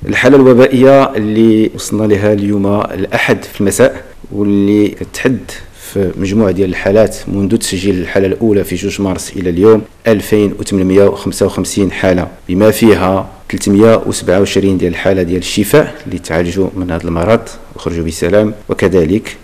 الحالة الوبائية اللي وصلنا لها اليوم الأحد في المساء واللي كتحد في مجموعة ديال الحالات منذ تسجيل الحالة الأولى في 2 مارس إلى اليوم 2855 حالة، بما فيها 327 ديال الحالة ديال الشفاء اللي تعالجوا من هذا المرض وخرجوا بسلام، وكذلك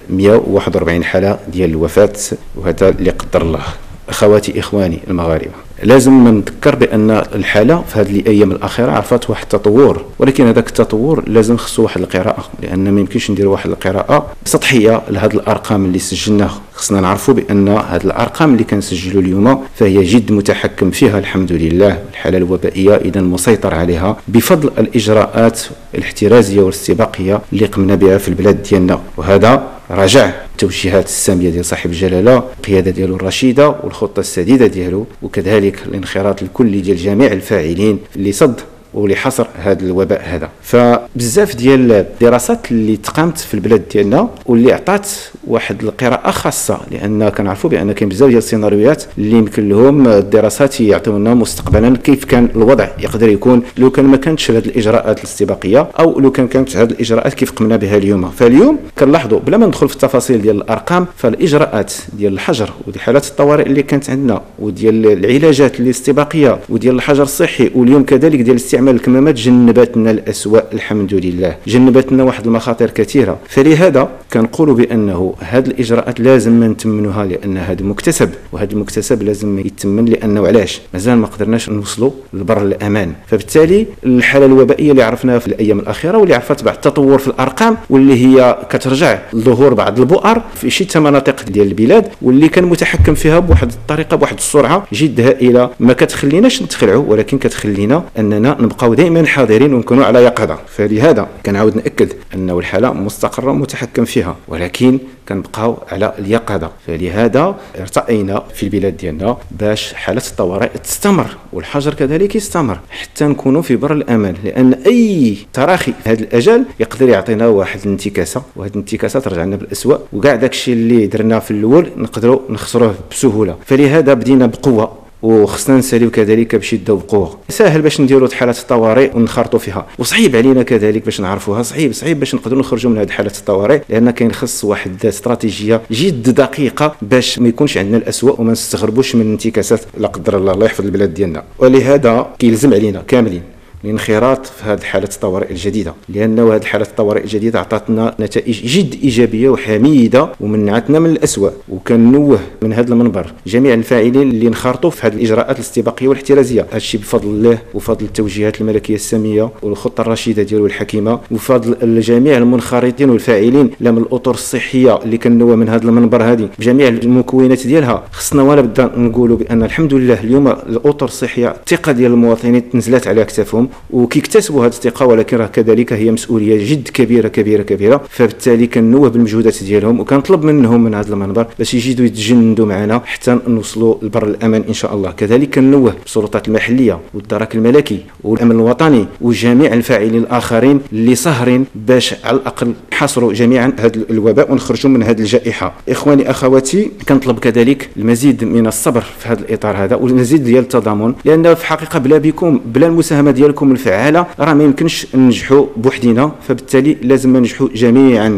141 حالة ديال الوفاة، وهذا اللي قدر الله. أخواتي إخواني المغاربة، لازم نذكر بأن الحالة في هذه الأيام الأخيرة عرفت واحد التطور، ولكن هذاك التطور لازم خصو واحد القراءة، لأن ما يمكنش ندير واحد القراءة سطحية لهذه الأرقام اللي سجلناها. خصنا نعرفوا بأن هذه الأرقام اللي كنسجلوا اليوم فهي جد متحكم فيها الحمد لله. الحالة الوبائية إذا مسيطر عليها بفضل الإجراءات الاحترازية والاستباقية اللي قمنا بها في البلاد ديالنا، وهذا رجع التوجيهات السامية ديال صاحب الجلالة، القيادة ديالو الرشيدة والخطة السديدة ديالو، وكذلك الانخراط الكلي ديال جميع الفاعلين لصد ولحصر هذا الوباء هذا. فبزاف ديال الدراسات اللي تقامت في البلاد ديالنا واللي عطات واحد القراءة خاصة، لأن كنعرفوا بأن كاين بزاف ديال السيناريوهات اللي يمكن لهم الدراسات يعطيونا مستقبلا كيف كان الوضع يقدر يكون لو كان ما كانتش هذه الإجراءات الاستباقية، أو لو كانت هذه الإجراءات كيف قمنا بها اليوم. فاليوم كنلاحظوا بلا ما ندخل في التفاصيل ديال الأرقام، فالإجراءات ديال الحجر وديال حالات الطوارئ اللي كانت عندنا وديال العلاجات الاستباقية وديال الحجر الصحي، واليوم كذلك ديال استعمال الكمامات جنبتنا الأسوأ الحمد لله، جنبتنا واحد المخاطر كثيرة. فلهذا كنقولوا بأنه هذه الإجراءات لازم ما نتمنوها، لأن هذا مكتسب، وهذا المكتسب لازم يتمن، لأنه علاش مازال ما قدرناش نوصلوا لبر الأمان. فبالتالي الحالة الوبائية اللي عرفناها في الأيام الأخيرة واللي عرفت بعد التطور في الأرقام واللي هي كترجع لظهور بعض البؤر في شتى مناطق ديال البلاد، واللي كان متحكم فيها بواحد الطريقة بواحد السرعة جد هائلة ما كتخليناش نتخلعوا، ولكن كتخلينا أننا نبقاو دائما حاضرين ونكونوا على يقظة. فلهذا كنعاود نأكد أنه الحالة مستقرة متحكم فيها، ولكن كنبقاو على اليقظة. فلهذا ارتأينا في البلاد ديالنا باش حالة الطوارئ تستمر والحجر كذلك يستمر حتى نكونوا في بر الأمان، لأن أي تراخي في هذا الأجل يقدر يعطينا واحد الانتكاسة، وهذه الانتكاسة ترجع لنا بالأسوأ، وكاع داكشي اللي درنا في الأول نقدروا نخسروه بسهولة. فلهذا بدينا بقوة وخصنا نساليو كذلك بشده وبقوه. سهل باش نديروا حالات الطوارئ ونخرطوا فيها، وصعيب علينا كذلك باش نعرفوها، صعيب باش نقدروا نخرجوا من هذه حالات الطوارئ، لان كاين خص واحد استراتيجيه جد دقيقه باش ما يكونش عندنا الاسوأ وما نستغربوش من انتكاسات لا قدر الله. الله يحفظ البلاد ديالنا، ولهذا كيلزم علينا كاملين الانخراط في هذه حالة الطوارئ الجديدة، لأن هذه الحالة الطوارئ الجديدة أعطتنا نتائج جد إيجابية وحميدة ومنعتنا من الأسوأ. وكنوه من هذا المنبر جميع الفاعلين اللي انخرطوا في هذه الإجراءات الاستباقية والاحترازية، هذا الشيء بفضل الله وفضل التوجيهات الملكية السامية والخطة الرشيدة ديالو الحكيمة، وفضل جميع المنخرطين والفاعلين من الأطر الصحية اللي كنوه من هذا المنبر هذه بجميع المكونات ديالها. خصنا ولا بدا نقولوا بأن الحمد لله اليوم الأطر الصحية الثقة ديال المواطنين تنزلت على أكتافهم وكيكتسبوا هذه الثقه، ولكن راه كذلك هي مسؤوليه جد كبيره كبيره كبيره. فبالتالي كنوه بالمجهودات ديالهم وكنطلب منهم من هذا المنبر باش يجيدوا يتجندوا معنا حتى نوصلوا لبر الامان ان شاء الله. كذلك كنوه بالسلطات المحليه والدرك الملكي والامن الوطني وجميع الفاعلين الاخرين اللي سهرين باش على الاقل نحاصروا جميعا هذا الوباء ونخرجوا من هذه الجائحه. اخواني اخواتي، كنطلب كذلك المزيد من الصبر في هذا الاطار هذا والمزيد ديال التضامن، لان في الحقيقه بلا بكم بلا المساهمه ديالكم الفعاله راه ما يمكنش ننجحوا بوحدنا. فبالتالي لازم ننجحوا جميعا